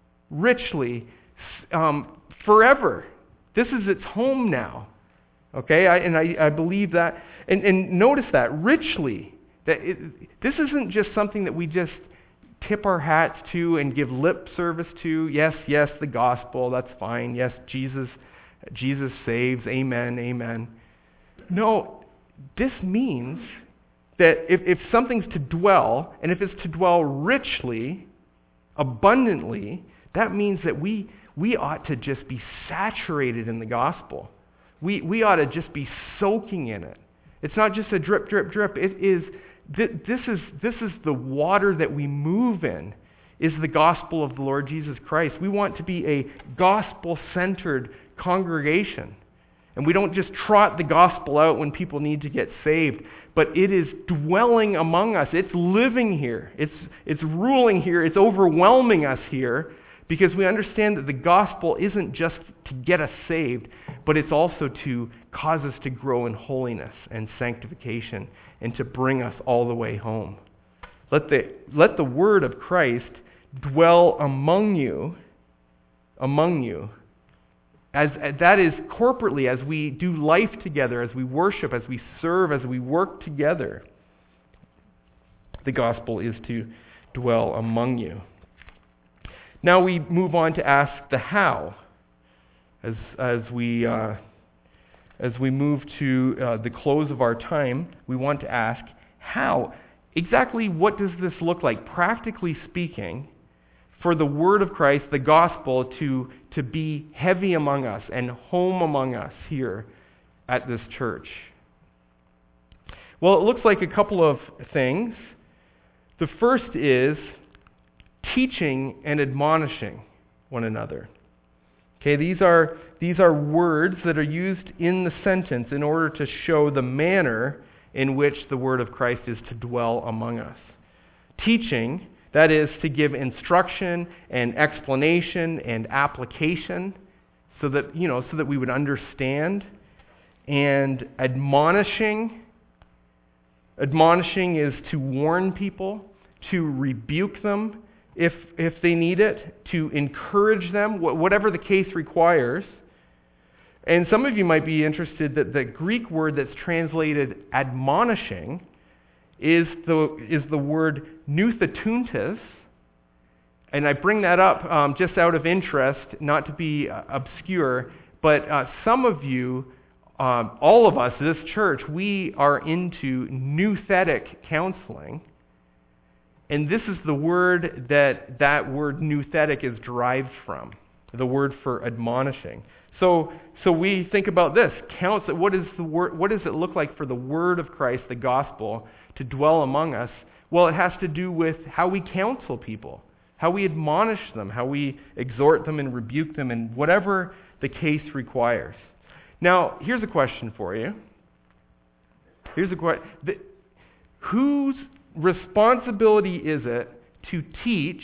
forever. This is its home now. Okay, I believe that. And notice that, richly. This isn't just something that we just tip our hats to and give lip service to. Yes, the gospel, that's fine. Yes, Jesus saves. Amen, amen. No, this means that if something's to dwell, and if it's to dwell richly, abundantly, that means that we ought to just be saturated in the gospel. We ought to just be soaking in it. It's not just a drip, drip, drip. It is This is the water that we move in, is the gospel of the Lord Jesus Christ. We want to be a gospel-centered congregation. And we don't just trot the gospel out when people need to get saved, but it is dwelling among us. It's living here. It's ruling here. It's overwhelming us here, because we understand that the gospel isn't just to get us saved, but it's also to cause us to grow in holiness and sanctification and to bring us all the way home. Let the word of Christ dwell among you, as that is corporately, as we do life together, as we worship, as we serve, as we work together. The gospel is to dwell among you. Now we move on to ask the how. As we move to the close of our time, we want to ask how. Exactly what does this look like, practically speaking, for the word of Christ, the gospel, to be heavy among us and home among us here at this church? Well, it looks like a couple of things. The first is teaching and admonishing one another. Okay, these are words that are used in the sentence in order to show the manner in which the word of Christ is to dwell among us. Teaching, that is to give instruction and explanation and application so that we would understand. And admonishing is to warn people, to rebuke them if they need it, to encourage them, whatever the case requires. And some of you might be interested that the Greek word that's translated admonishing is the word nouthetuntes. And I bring that up just out of interest, not to be obscure, but some of you, all of us, this church, we are into nouthetic counseling. And this is the word that word nouthetic is derived from, the word for admonishing. So we think about this. What does it look like for the word of Christ, the gospel, to dwell among us? Well, it has to do with how we counsel people, how we admonish them, how we exhort them and rebuke them, and whatever the case requires. Now, here's a question for you. Whose responsibility is it to teach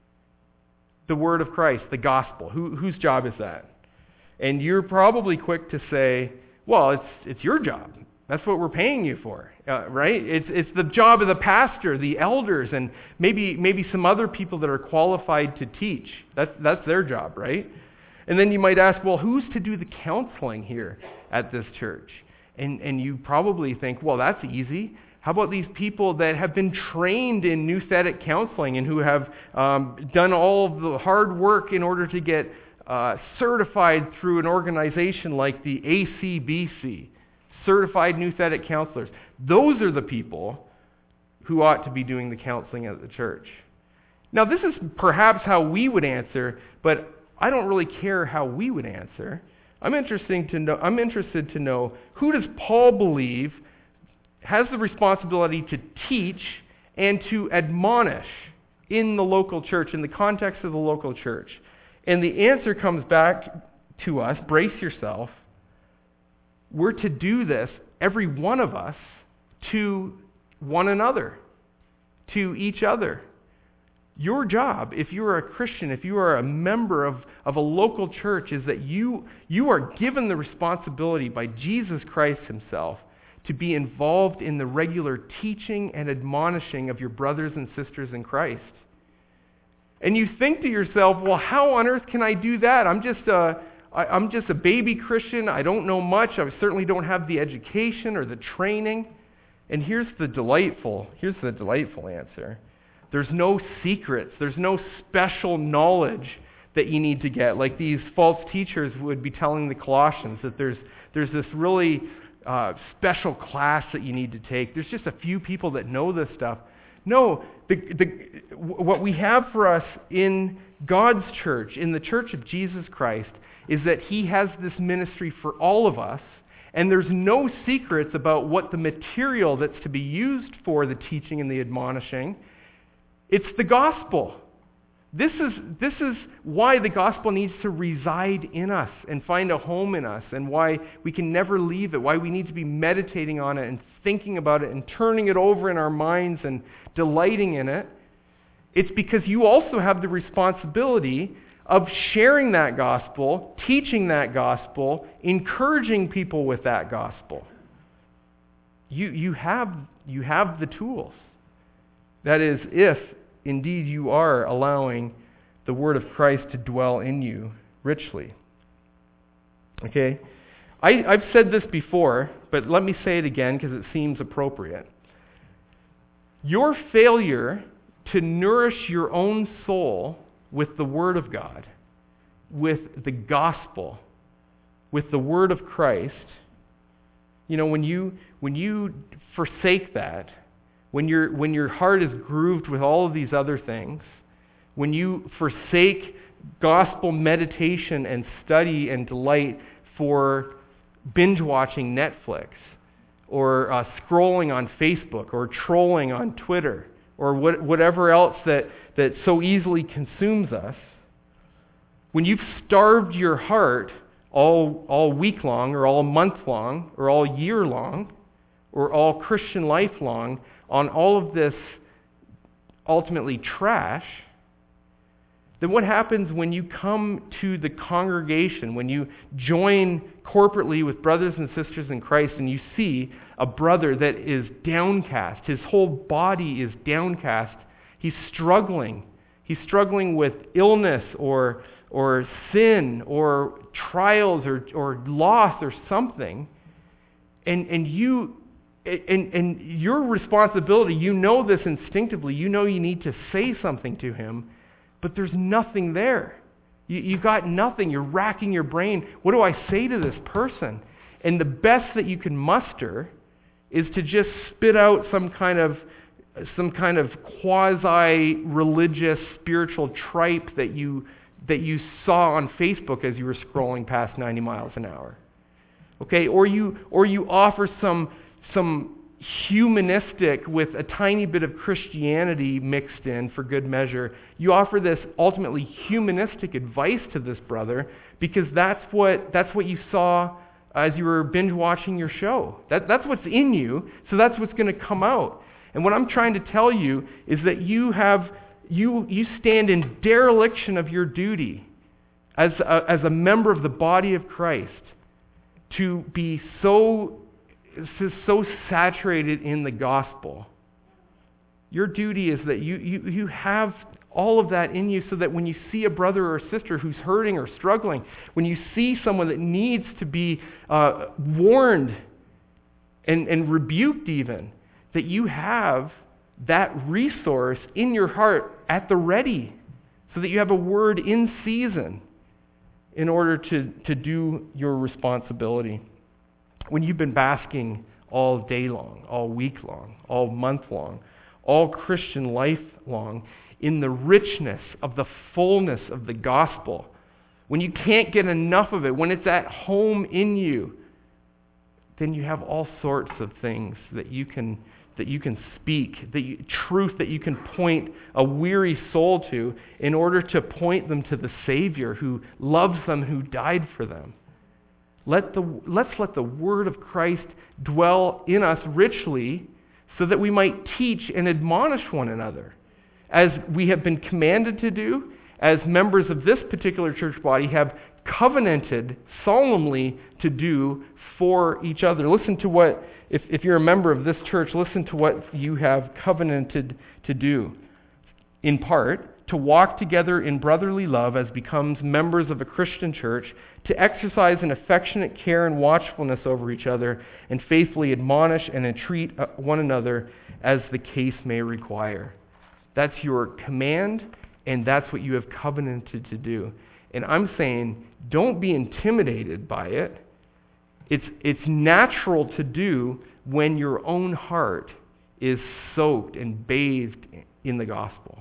the word of Christ, the gospel? Whose job is that? And you're probably quick to say, well, it's your job. That's what we're paying you for, right? It's the job of the pastor, the elders, and maybe some other people that are qualified to teach. That's their job, right? And then you might ask, well, who's to do the counseling here at this church? And you probably think, well, that's easy. How about these people that have been trained in nouthetic counseling and who have done all of the hard work in order to get certified through an organization like the ACBC, Certified Nouthetic Counselors? Those are the people who ought to be doing the counseling at the church. Now, this is perhaps how we would answer, but I don't really care how we would answer. I'm interested to know, who does Paul believe has the responsibility to teach and to admonish in the local church, in the context of the local church? And the answer comes back to us, brace yourself, we're to do this, every one of us, to one another, to each other. Your job, if you are a Christian, if you are a member of a local church, is that you are given the responsibility by Jesus Christ himself to be involved in the regular teaching and admonishing of your brothers and sisters in Christ. And you think to yourself, well, how on earth can I do that? I'm just a baby Christian. I don't know much. I certainly don't have the education or the training. And here's the delightful answer. There's no secrets. There's no special knowledge that you need to get. Like these false teachers would be telling the Colossians that there's this really special class that you need to take. There's just a few people that know this stuff. No, what we have for us in God's church, in the church of Jesus Christ, is that he has this ministry for all of us, And there's no secrets about what the material that's to be used for the teaching and the admonishing. It's the gospel. This is why the gospel needs to reside in us and find a home in us, and why we can never leave it, why we need to be meditating on it and thinking about it and turning it over in our minds and delighting in it. It's because you also have the responsibility of sharing that gospel, teaching that gospel, encouraging people with that gospel. You have the tools. That is, if indeed you are allowing the word of Christ to dwell in you richly. Okay? I've said this before, but let me say it again because it seems appropriate. Your failure to nourish your own soul with the Word of God, with the gospel, with the Word of Christ, when you forsake that, when your heart is grooved with all of these other things, when you forsake gospel meditation and study and delight for binge watching Netflix, or scrolling on Facebook, or trolling on Twitter, or whatever else that so easily consumes us, when you've starved your heart all week long, or all month long, or all year long, or all Christian life long, on all of this ultimately trash, then what happens when you come to the congregation, when you join corporately with brothers and sisters in Christ, and you see a brother that is downcast, his whole body is downcast, he's struggling with illness or sin or trials or loss or something, and your responsibility, you know this instinctively, you know you need to say something to him, but there's nothing there. You got nothing. You're racking your brain. What do I say to this person? And the best that you can muster is to just spit out some kind of quasi-religious spiritual tripe that you saw on Facebook as you were scrolling past 90 miles an hour. Okay? Or you offer some humanistic with a tiny bit of Christianity mixed in for good measure. You offer this ultimately humanistic advice to this brother because that's what you saw as you were binge watching your show. That's what's in you, so that's what's going to come out. And what I'm trying to tell you is that you stand in dereliction of your duty as a member of the body of Christ to be so saturated in the gospel. Your duty is that you have all of that in you so that when you see a brother or a sister who's hurting or struggling, when you see someone that needs to be warned and rebuked even, that you have that resource in your heart at the ready so that you have a word in season in order to do your responsibility. When you've been basking all day long, all week long, all month long, all Christian life long, in the richness of the fullness of the gospel, when you can't get enough of it, when it's at home in you, then you have all sorts of things that you can speak, truth that you can point a weary soul to in order to point them to the Savior who loves them, who died for them. Let's let the word of Christ dwell in us richly so that we might teach and admonish one another, as we have been commanded to do, as members of this particular church body have covenanted solemnly to do for each other. Listen to what, if you're a member of this church, listen to what you have covenanted to do. In part, to walk together in brotherly love as becomes members of a Christian church, to exercise an affectionate care and watchfulness over each other, and faithfully admonish and entreat one another as the case may require. That's your command, and that's what you have covenanted to do. And I'm saying, don't be intimidated by it. It's natural to do when your own heart is soaked and bathed in the gospel.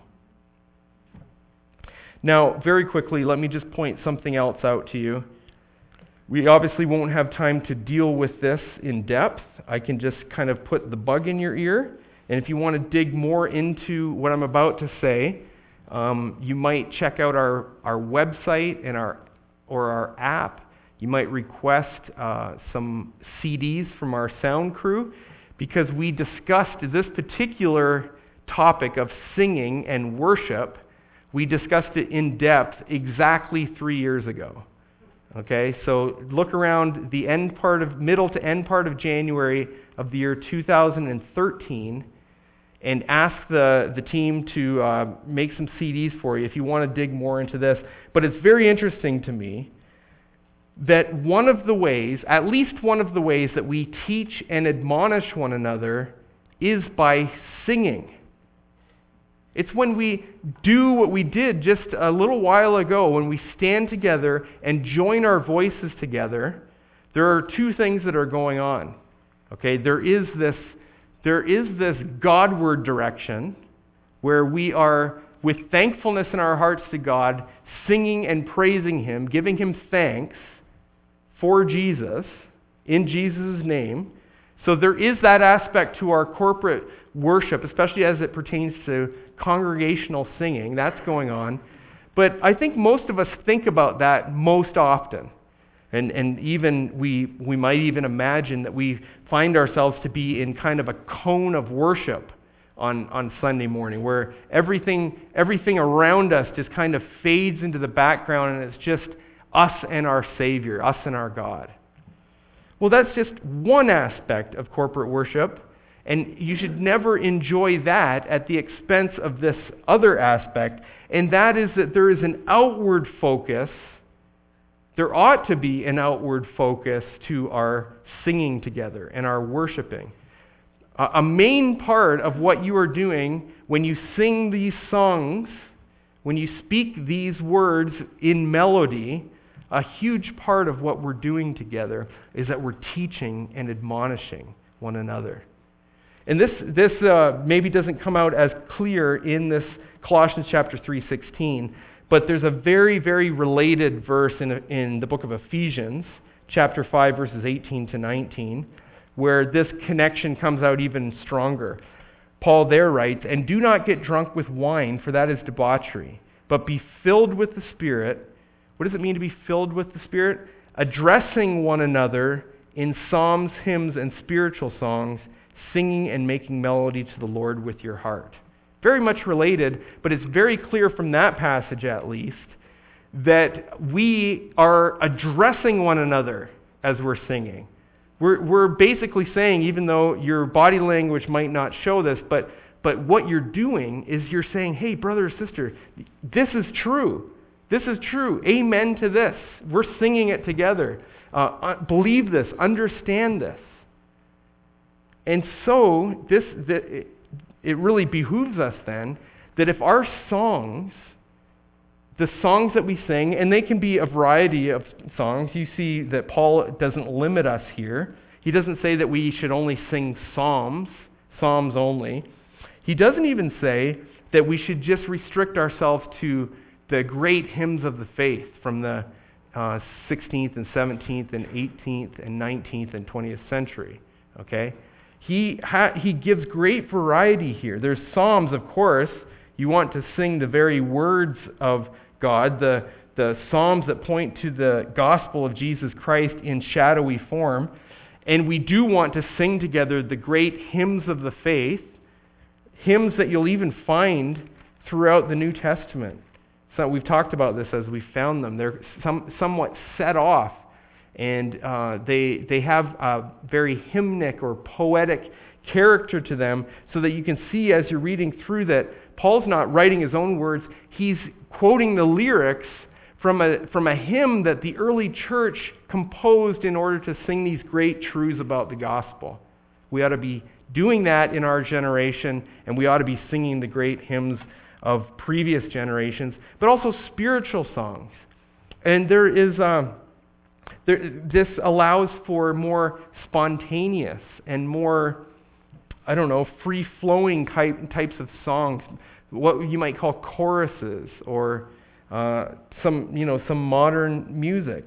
Now, very quickly, let me just point something else out to you. We obviously won't have time to deal with this in depth. I can just kind of put the bug in your ear. And if you want to dig more into what I'm about to say, you might check out our website and our app. You might request some CDs from our sound crew, because we discussed this particular topic of singing and worship. We discussed it in depth exactly 3 years ago. Okay, so look around the middle to end part of January of the year 2013 and ask the team to make some CDs for you if you want to dig more into this. But it's very interesting to me that at least one of the ways that we teach and admonish one another is by singing. It's when we do what we did just a little while ago, when we stand together and join our voices together. There are two things that are going on. Okay, there is this Godward direction where we are, with thankfulness in our hearts to God, singing and praising Him, giving Him thanks for Jesus, in Jesus' name. So there is that aspect to our corporate worship, especially as it pertains to congregational singing. That's going on. But I think most of us think about that most often. And even we might even imagine that we find ourselves to be in kind of a cone of worship on Sunday morning, where everything around us just kind of fades into the background, and it's just us and our Savior, us and our God. Well, that's just one aspect of corporate worship, and you should never enjoy that at the expense of this other aspect, and that is that there is an outward focus. There ought to be an outward focus to our singing together and our worshiping. A main part of what you are doing when you sing these songs, when you speak these words in melody, a huge part of what we're doing together is that we're teaching and admonishing one another. And this maybe doesn't come out as clear in this Colossians chapter 3:16, but there's a very, very related verse in the book of Ephesians, chapter 5, verses 18 to 19, where this connection comes out even stronger. Paul there writes, "And do not get drunk with wine, for that is debauchery, but be filled with the Spirit." What does it mean to be filled with the Spirit? Addressing one another in psalms, hymns, and spiritual songs, singing and making melody to the Lord with your heart. Very much related, but it's very clear from that passage at least that we are addressing one another as we're singing. We're basically saying, even though your body language might not show this, but what you're doing is you're saying, hey, brother or sister, this is true. This is true. Amen to this. We're singing it together. Believe this. Understand this. And so it really behooves us then that if our songs, the songs that we sing, and they can be a variety of songs. You see that Paul doesn't limit us here. He doesn't say that we should only sing psalms only. He doesn't even say that we should just restrict ourselves to the great hymns of the faith from the 16th and 17th and 18th and 19th and 20th century. Okay? He gives great variety here. There's psalms, of course. You want to sing the very words of God, the psalms that point to the gospel of Jesus Christ in shadowy form. And we do want to sing together the great hymns of the faith, hymns that you'll even find throughout the New Testament. So we've talked about this as we found them. They're somewhat set off, and they have a very hymnic or poetic character to them, so that you can see as you're reading through that Paul's not writing his own words. He's quoting the lyrics from a hymn that the early church composed in order to sing these great truths about the gospel. We ought to be doing that in our generation, and we ought to be singing the great hymns of previous generations, but also spiritual songs. And this allows for more spontaneous and more, free-flowing types of songs, what you might call choruses or some modern music.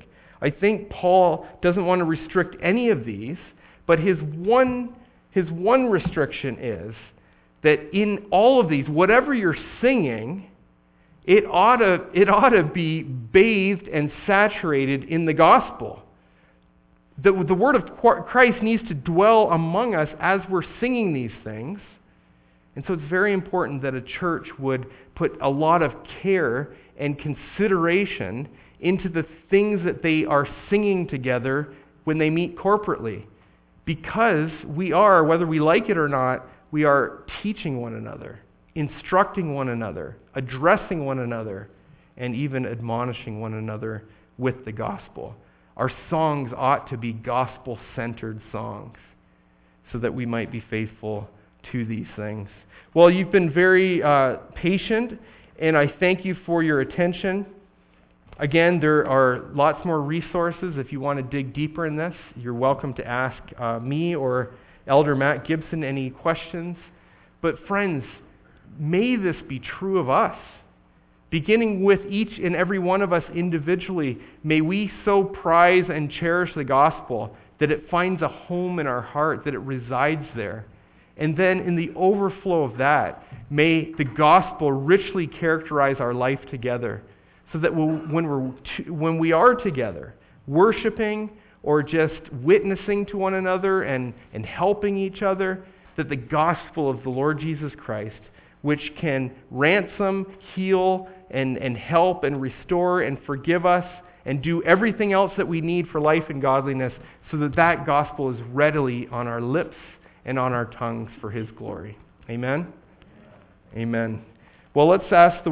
I think Paul doesn't want to restrict any of these, but his one restriction is that in all of these, whatever you're singing, it ought to be bathed and saturated in the gospel. The word of Christ needs to dwell among us as we're singing these things. And so it's very important that a church would put a lot of care and consideration into the things that they are singing together when they meet corporately. Because we are, whether we like it or not, we are teaching one another, instructing one another, addressing one another, and even admonishing one another with the gospel. Our songs ought to be gospel-centered songs so that we might be faithful to these things. Well, you've been very patient, and I thank you for your attention. Again, there are lots more resources. If you want to dig deeper in this, you're welcome to ask me or Elder Matt Gibson any questions. But friends, may this be true of us. Beginning with each and every one of us individually, may we so prize and cherish the gospel that it finds a home in our heart, that it resides there. And then in the overflow of that, may the gospel richly characterize our life together, so that when we are together, worshiping or just witnessing to one another and helping each other, that the gospel of the Lord Jesus Christ, which can ransom, heal, and help and restore and forgive us and do everything else that we need for life and godliness, so that that gospel is readily on our lips and on our tongues for His glory. Amen? Amen. Well, let's ask the